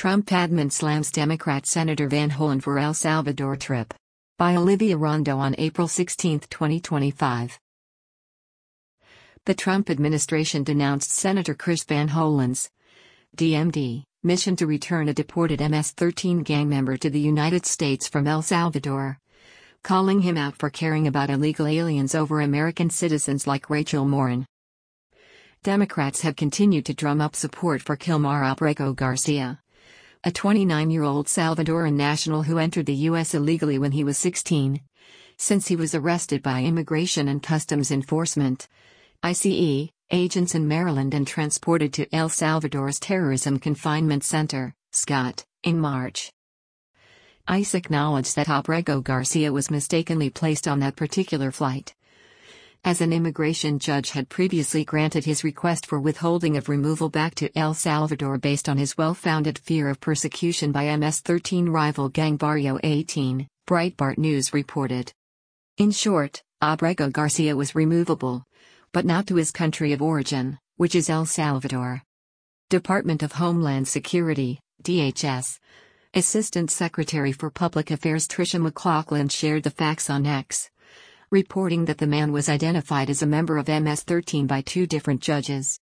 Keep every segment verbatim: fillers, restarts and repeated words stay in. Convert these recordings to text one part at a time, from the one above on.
Trump admin slams Democrat Senator Van Hollen for El Salvador trip. By Olivia Rondo on April sixteenth, twenty twenty-five. The Trump administration denounced Senator Chris Van Hollen's D M D mission to return a deported M S thirteen gang member to the United States from El Salvador, calling him out for caring about illegal aliens over American citizens like Rachel Morin. Democrats have continued to drum up support for Kilmar Abrego Garcia, a twenty-nine-year-old Salvadoran national who entered the U S illegally when he was sixteen, since he was arrested by Immigration and Customs Enforcement I C E agents in Maryland and transported to El Salvador's Terrorism Confinement Center, S C O T, in March. ICE acknowledged that Abrego Garcia was mistakenly placed on that particular flight, as an immigration judge had previously granted his request for withholding of removal back to El Salvador based on his well-founded fear of persecution by M S thirteen rival gang Barrio eighteen, Breitbart News reported. In short, Abrego Garcia was removable, but not to his country of origin, which is El Salvador. Department of Homeland Security, D H S, Assistant Secretary for Public Affairs Tricia McLaughlin shared the facts on X, reporting that the man was identified as a member of M S thirteen by two different judges.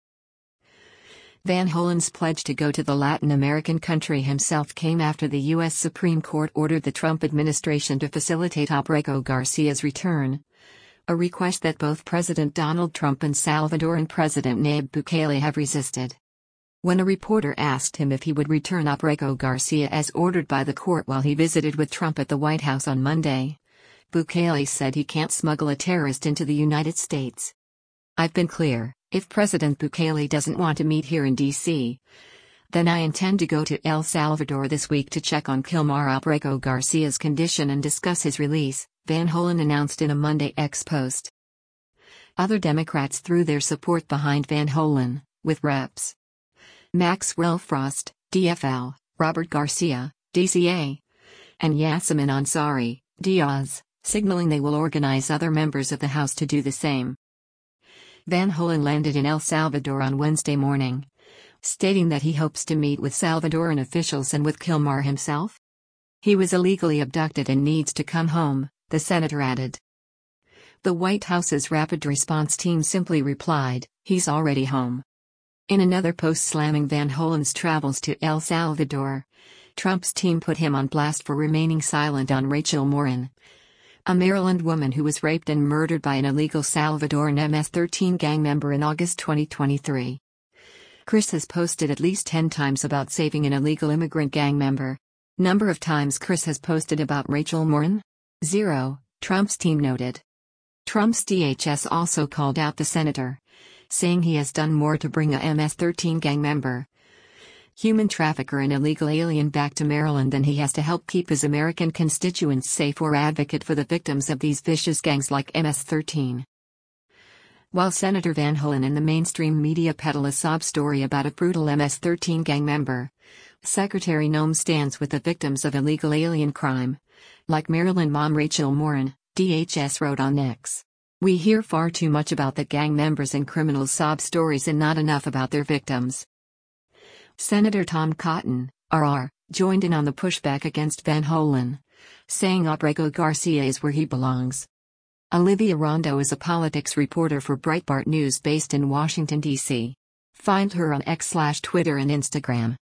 Van Hollen's pledge to go to the Latin American country himself came after the U S Supreme Court ordered the Trump administration to facilitate Abrego Garcia's return, a request that both President Donald Trump and Salvadoran President Nayib Bukele have resisted. When a reporter asked him if he would return Abrego Garcia as ordered by the court while he visited with Trump at the White House on Monday, Bukele said he can't smuggle a terrorist into the United States. "I've been clear, if President Bukele doesn't want to meet here in D C, then I intend to go to El Salvador this week to check on Kilmar Abrego Garcia's condition and discuss his release," Van Hollen announced in a Monday X post. Other Democrats threw their support behind Van Hollen, with Reps Maxwell Frost, D F L, Robert Garcia, D C A, and Yasamin Ansari, Diaz, signaling they will organize other members of the House to do the same. Van Hollen landed in El Salvador on Wednesday morning, stating that he hopes to meet with Salvadoran officials and with Kilmar himself. He was illegally abducted and needs to come home, the senator added. The White House's rapid response team simply replied, "He's already home." In another post slamming Van Hollen's travels to El Salvador, Trump's team put him on blast for remaining silent on Rachel Morin, a Maryland woman who was raped and murdered by an illegal Salvadoran M S thirteen gang member in August twenty twenty-three. Chris has posted at least ten times about saving an illegal immigrant gang member. Number of times Chris has posted about Rachel Morin? Zero, Trump's team noted. Trump's D H S also called out the senator, saying he has done more to bring a M S thirteen gang member, human trafficker and illegal alien back to Maryland than he has to help keep his American constituents safe or advocate for the victims of these vicious gangs like M S thirteen. While Senator Van Hollen and the mainstream media peddle a sob story about a brutal M S thirteen gang member, Secretary Noem stands with the victims of illegal alien crime, like Maryland mom Rachel Morin, D H S wrote on X. "We hear far too much about the gang members and criminals' sob stories and not enough about their victims." Senator Tom Cotton, R R, joined in on the pushback against Van Hollen, saying Abrego Garcia is where he belongs. Olivia Rondo is a politics reporter for Breitbart News based in Washington, D C Find her on X slash Twitter and Instagram.